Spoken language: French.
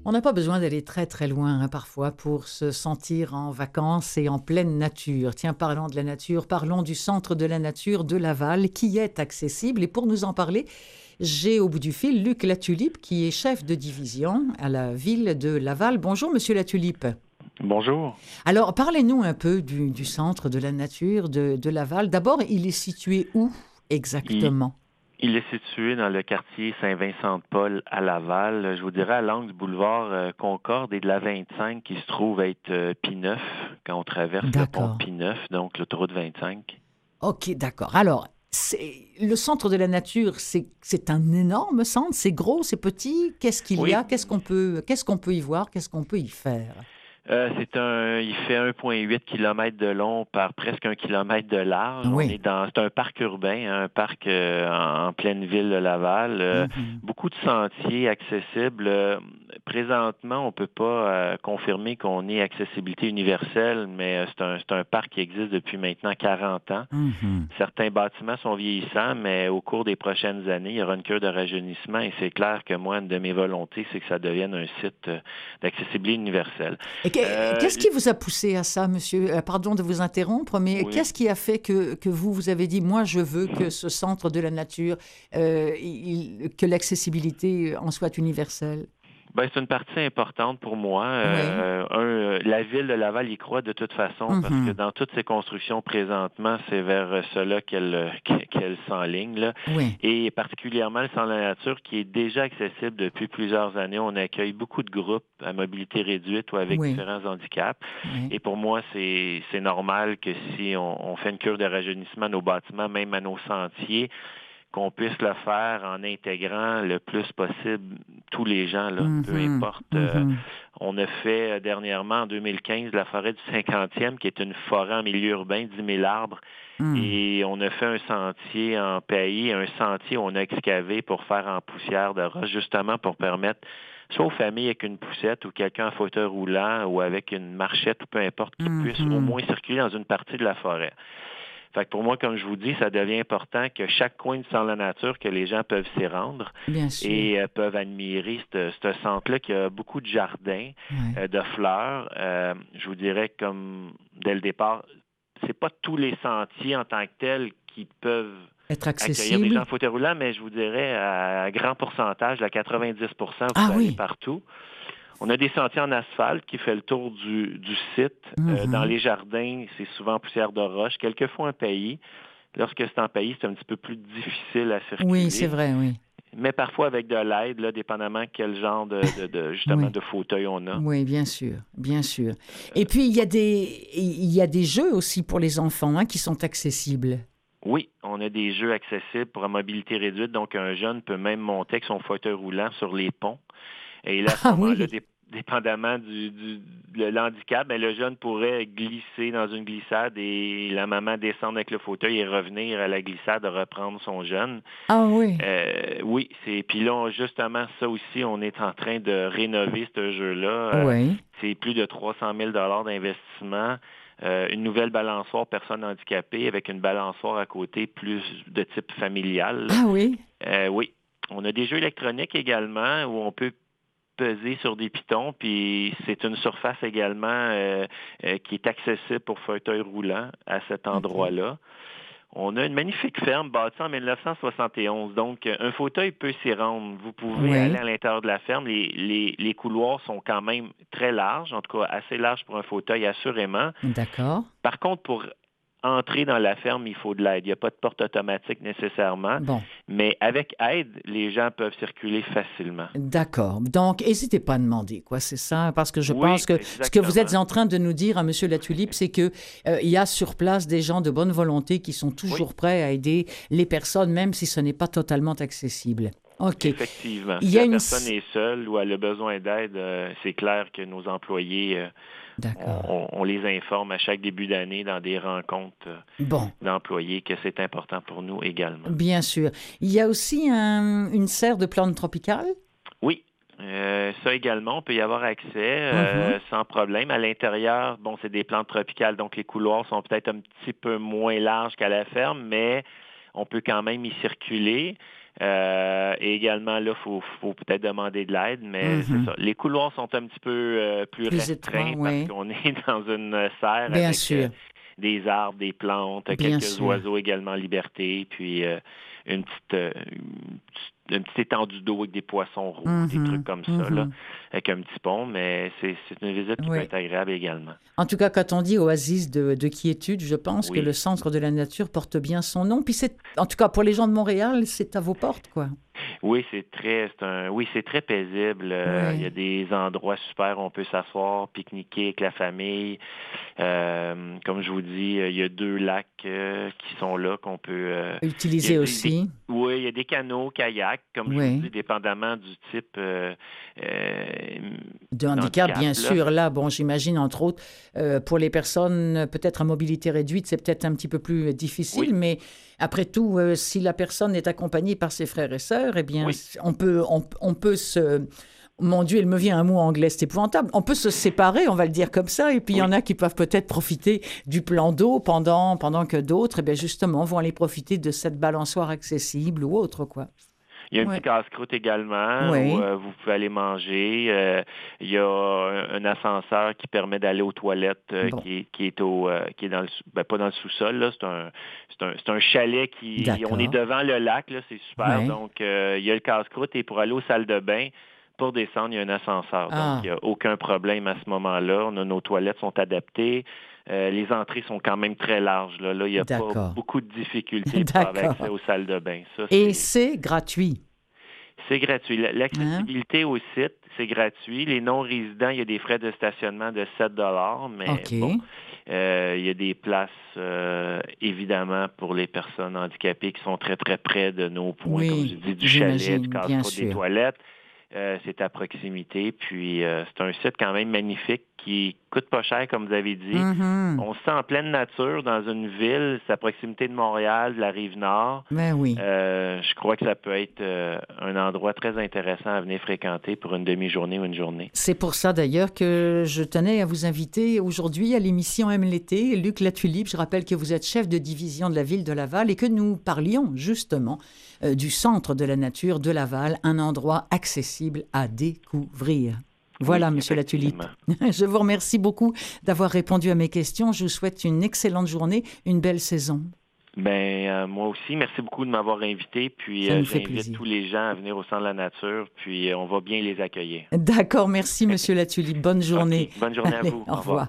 On n'a pas besoin d'aller très très loin parfois pour se sentir en vacances et en pleine nature. Tiens, parlons de la nature, parlons du centre de la nature de Laval qui est accessible. Et pour nous en parler, j'ai au bout du fil Luc Latulippe qui est chef de division à la ville de Laval. Bonjour Monsieur Latulippe. Bonjour. Alors parlez-nous un peu du centre de la nature de Laval. D'abord, il est situé où Il, exactement? il est situé dans le quartier Saint-Vincent-de-Paul à Laval. Je vous dirais à l'angle du boulevard Concorde et de la 25 qui se trouve être P9 quand on traverse le pont D'accord. P9, donc l'autoroute 25. Ok, d'accord. Alors, le centre de la nature, c'est un énorme centre, c'est gros, c'est petit. Qu'est-ce qu'il y Oui, a? Qu'est-ce qu'on peut y voir? Qu'est-ce qu'on peut y faire? il fait 1,8 km de long par presque 1 kilomètre de large. Oui. C'est un parc urbain, hein, un parc en pleine ville de Laval. Mhm. Beaucoup de sentiers accessibles. Présentement, on ne peut pas confirmer qu'on ait accessibilité universelle, mais c'est un parc qui existe depuis maintenant 40 ans. Mhm. Certains bâtiments sont vieillissants, mais au cours des prochaines années, il y aura une cure de rajeunissement et c'est clair que moi, une de mes volontés, c'est que ça devienne un site d'accessibilité universelle. Et Euh, qu'est-ce qui vous a poussé à ça, monsieur? Pardon de vous interrompre, mais oui. qu'est-ce qui a fait que vous avez dit, moi, je veux que ce centre de la nature, que l'accessibilité en soit universelle? Ben, c'est une partie importante pour moi. Oui. La ville de Laval y croit de toute façon parce que Mhm. dans toutes ces constructions présentement, c'est vers cela qu'elle s'enligne, là. Oui. Et particulièrement le centre de la nature qui est déjà accessible depuis plusieurs années. On accueille beaucoup de groupes à mobilité réduite ou avec Oui. différents handicaps. Oui. Et pour moi, c'est normal que si on fait une cure de rajeunissement à nos bâtiments, même à nos sentiers, qu'on puisse le faire en intégrant le plus possible tous les gens, là, peu Mhm. importe. Mhm. On a fait dernièrement, en 2015, la forêt du 50e, qui est une forêt en milieu urbain, 10 000 arbres, Mhm. et on a fait un sentier en pays, un sentier où on a excavé pour faire en poussière de roche, justement pour permettre, soit aux familles avec une poussette ou quelqu'un en fauteuil roulant ou avec une marchette ou peu importe, qui puisse au Mhm. moins circuler dans une partie de la forêt. Fait que pour moi, comme je vous dis, ça devient important que chaque coin de la nature, que les gens peuvent s'y rendre Bien sûr. et peuvent admirer ce centre-là qui a beaucoup de jardins, Ouais. de fleurs. Je vous dirais comme dès le départ, c'est pas tous les sentiers en tant que tels qui peuvent Être accueillir des gens accessible? en fauteuil roulant, mais je vous dirais à grand pourcentage, à 90 vous Ah pouvez aller oui. partout. On a des sentiers en asphalte qui fait le tour du site. Dans Mhm. les jardins, c'est souvent en poussière de roche, quelquefois en pays. Lorsque c'est en pays, c'est un petit peu plus difficile à Oui, c'est circuler, vrai, oui. mais parfois avec de l'aide, là, dépendamment quel genre justement Oui. de fauteuil on a. Oui, bien sûr, bien sûr. Et puis, il y a des jeux aussi pour les enfants hein, qui sont accessibles. Oui, on a des jeux accessibles pour la mobilité réduite, donc un jeune peut même monter avec son fauteuil roulant sur les ponts. Et là, à ce Ah moment-là, oui. dépendamment de l'handicap, ben, le jeune pourrait glisser dans une glissade et la maman descendre avec le fauteuil et revenir à la glissade, reprendre son jeune. Ah oui. Oui, puis là, justement, ça aussi, on est en train de rénover ce jeu-là. Oui. C'est plus de 300 000 d'investissement. Une nouvelle balançoire personne handicapée avec une balançoire à côté plus de type familial, là. Ah oui. Oui. On a des jeux électroniques également où on peut peser sur des pitons, puis c'est une surface également qui est accessible pour fauteuil roulant à cet OK. endroit-là. On a une magnifique ferme bâtie en 1971, donc un fauteuil peut s'y rendre. Vous pouvez aller Oui. à l'intérieur de la ferme. Les couloirs sont quand même très larges, en tout cas assez larges pour un fauteuil assurément. D'accord. Par contre, pour entrer dans la ferme, il faut de l'aide. Il n'y a pas de porte automatique nécessairement, Bon. mais avec aide, les gens peuvent circuler facilement. D'accord. Donc, n'hésitez pas à demander, quoi, c'est ça, parce que je pense Oui, que ce que vous êtes exactement. en train de nous dire à Monsieur Latulippe, c'est que il y a sur place des gens de bonne volonté qui sont Oui, toujours prêts à aider les personnes, même si ce n'est pas totalement accessible. OK. effectivement. Il Si y a la une... personne est seule ou elle a besoin d'aide, c'est clair que nos employés, D'accord. on les informe à chaque début d'année dans des rencontres Bon, d'employés que c'est important pour nous également. bien sûr. Il y a aussi une serre de plantes tropicales. Oui, ça également, on peut y avoir accès Mhm. sans problème. À l'intérieur, bon, c'est des plantes tropicales, donc les couloirs sont peut-être un petit peu moins larges qu'à la ferme, mais on peut quand même y circuler. Et également, là, faut peut-être demander de l'aide, mais c'est Mhm. ça. Les couloirs sont un petit peu plus Plus étroit, restreints parce oui. qu'on est dans une serre Bien avec sûr, des arbres, des plantes, bien quelques sûr. oiseaux également en liberté, puis une petite étendue d'eau avec des poissons rouges, des trucs Mhm. comme ça, là, Mhm. avec un petit pont, mais c'est une visite qui peut Oui. être agréable également. En tout cas, quand on dit oasis de quiétude, je pense que le Oui. centre de la nature porte bien son nom. Puis en tout cas, pour les gens de Montréal, c'est à vos portes, quoi. Oui, c'est très paisible. Il y a Oui. des endroits super où on peut s'asseoir, pique-niquer avec la famille. Comme je vous dis, il y a 2 lacs qui sont là qu'on peut. Il y a Utiliser aussi. oui, il y a des canots, kayaks, comme je vous Oui. dis, dépendamment du type De handicap, d'handicap bien là. sûr. Là, bon, j'imagine, entre autres, pour les personnes peut-être à mobilité réduite, c'est peut-être un petit peu plus difficile, Oui, mais après tout, si la personne est accompagnée par ses frères et sœurs, eh bien, oui, on peut se... Mon Dieu, il me vient un mot anglais, c'est épouvantable. On peut se séparer, on va le dire comme ça, et puis il y en oui. a qui peuvent peut-être profiter du plan d'eau pendant que d'autres, eh bien, justement, vont aller profiter de cette balançoire accessible ou autre, quoi. Il y a un petit Ouais. casse-croûte également où Oui. vous pouvez aller manger. Il y a un ascenseur qui permet d'aller aux toilettes Bon, qui est dans pas dans le sous-sol, là. C'est un chalet on est d'accord. devant le lac, là, c'est super. Ouais. Donc, il y a le casse-croûte et pour aller aux salles de bain, pour descendre, il y a un ascenseur. Donc, il Ah, n'y a aucun problème à ce moment-là. Nos toilettes sont adaptées. Les entrées sont quand même très larges. Là, il n'y a pas d'accord. beaucoup de difficultés pour avoir accès D'accord. aux salles de bain. Ça, Et c'est gratuit, c'est gratuit. hein? L'accessibilité au site, c'est gratuit. Les non-résidents, il y a des frais de stationnement de 7 mais bon, OK. il y a des places, évidemment, pour les personnes handicapées qui sont très, très près de nos points, comme je Oui, dis, du chalet, du j'imagine, bien casse-croûte, des sûr. toilettes. C'est à proximité. Puis, c'est un site quand même magnifique qui coûte pas cher, comme vous avez dit. Mhm. On se sent en pleine nature dans une ville, c'est à proximité de Montréal, de la Rive-Nord. Ben oui. Je crois que ça peut être un endroit très intéressant à venir fréquenter pour une demi-journée ou une journée. C'est pour ça d'ailleurs que je tenais à vous inviter aujourd'hui à l'émission Aime l'été. Luc Latulippe, je rappelle que vous êtes chef de division de la ville de Laval et que nous parlions justement du centre de la nature de Laval, un endroit accessible à découvrir. Oui, Voilà, Monsieur Latulippe. effectivement. Je vous remercie beaucoup d'avoir répondu à mes questions. Je vous souhaite une excellente journée, une belle saison. Moi aussi, merci beaucoup de m'avoir invité. Puis, Ça nous fait j'invite plaisir. tous les gens à venir au Centre de la nature. Puis, on va bien les accueillir. D'accord, merci Monsieur Latulippe. Bonne OK. journée. Bonne journée à Allez, vous. au Au revoir. revoir.